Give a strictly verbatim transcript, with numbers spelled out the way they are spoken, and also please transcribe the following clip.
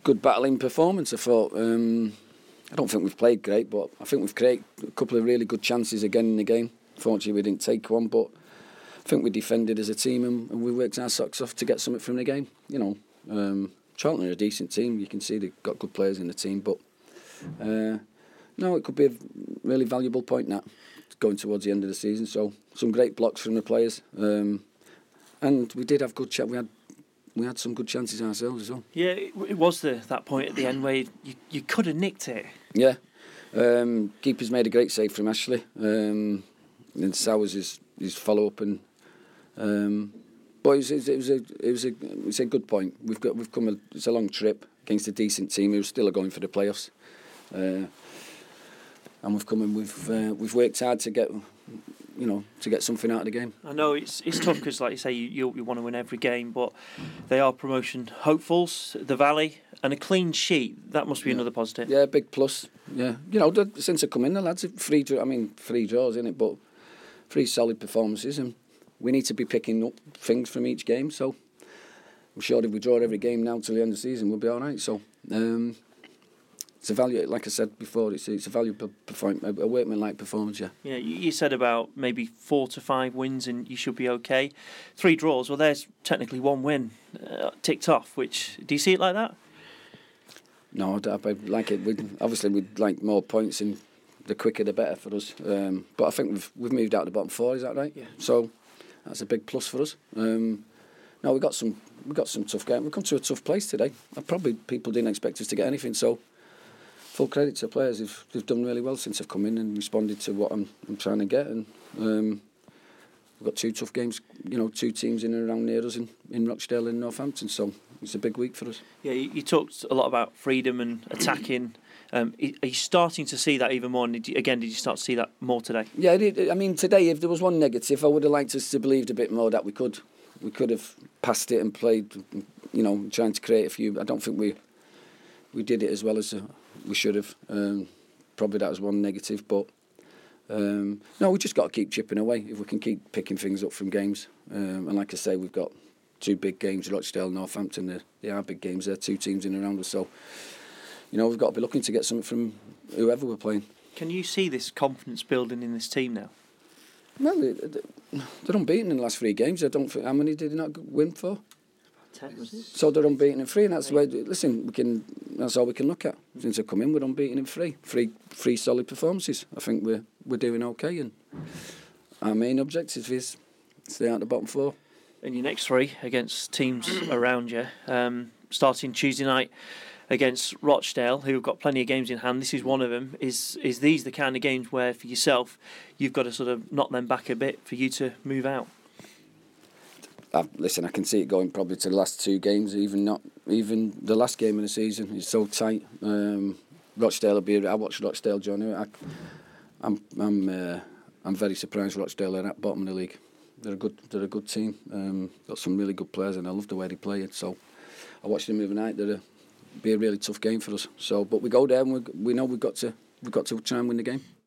good battling performance. I thought. Um, I don't think we've played great, but I think we've created a couple of really good chances again in the game. Fortunately, we didn't take one, but I think we defended as a team and, and we worked our socks off to get something from the game. You know, um, Charlton are a decent team. You can see they've got good players in the team, but uh, no, it could be a really valuable point now going towards the end of the season. So some great blocks from the players, um, and we did have good chat. We had. We had some good chances ourselves as well. Yeah, it, it was the that point at the end where you, you could have nicked it. Yeah. Um, keeper's made a great save from Ashley. Um, and Sowers his, his follow-up. and um, But it was, it, was a, it, was a, it was a good point. We've got we've come a, it's a long trip against a decent team who still are going for the playoffs. Uh, and we've come and we've, uh, we've worked hard to get... you know, to get something out of the game. I know it's it's tough because, like you say, you, you you want to win every game, but they are promotion hopefuls, the Valley, and a clean sheet. That must be yeah. another positive. Yeah, big plus. Yeah, you know, the, since I come in, the lads have three. I mean, three draws, isn't it? But three solid performances, and we need to be picking up things from each game. So I'm sure if we draw every game now till the end of the season, we'll be all right. So. Um, It's a value, like I said before. It's it's a valuable performance, a workman-like performance. Yeah. Yeah. You, you said about maybe four to five wins and you should be okay. Three draws. Well, there's technically one win uh, ticked off. Which do you see it like that? No, I, I like it. We'd, obviously, we'd like more points, and the quicker the better for us. Um, but I think we've we've moved out the bottom four. Is that right? Yeah. So that's a big plus for us. Um, no, we got some we got some tough game. We've come to a tough place today. And probably people didn't expect us to get anything. So. Full credit to the players. They've, they've done really well since I've come in and responded to what I'm, I'm trying to get. And um, we've got two tough games, you know, two teams in and around near us in, in Rochdale and Northampton. So it's a big week for us. Yeah, you, you talked a lot about freedom and attacking. Um, are you starting to see that even more? And did you, again, did you start to see that more today? Yeah, I, did. I mean, today, if there was one negative, I would have liked us to believe a bit more that we could. We could have passed it and played, you know, trying to create a few. I don't think we we did it as well as... Uh, we should have. Um, probably that was one negative, but um, no, we just got to keep chipping away if we can keep picking things up from games. Um, and like I say, we've got two big games, Rochdale, Northampton. They're, they are big games. They're two teams in and around us. So, you know, we've got to be looking to get something from whoever we're playing. Can you see this confidence building in this team now? Well, they, they're unbeaten in the last three games. I don't think, how many did they not win for? Ten, was it? So they're unbeaten in three, and that's the way. Listen, we can. That's all we can look at. Since I've come in, we're unbeaten in three, three, three solid performances. I think we're we're doing okay, and our main objective is stay out the bottom four. In your next three against teams around you, um, starting Tuesday night against Rochdale, who've got plenty of games in hand. This is one of them. Is is these the kind of games where for yourself you've got to sort of knock them back a bit for you to move out? I, listen, I can see it going probably to the last two games, even not even the last game of the season. It's so tight. Um, Rochdale will be. I watched Rochdale, John. I, I'm, I'm, uh, I'm very surprised Rochdale are at bottom of the league. They're a good, they're a good team. Um, got some really good players, and I love the way they play it. So, I watched them the other night. They're a, be a really tough game for us. So, but we go there, and we, we know we've got to, we've got to try and win the game.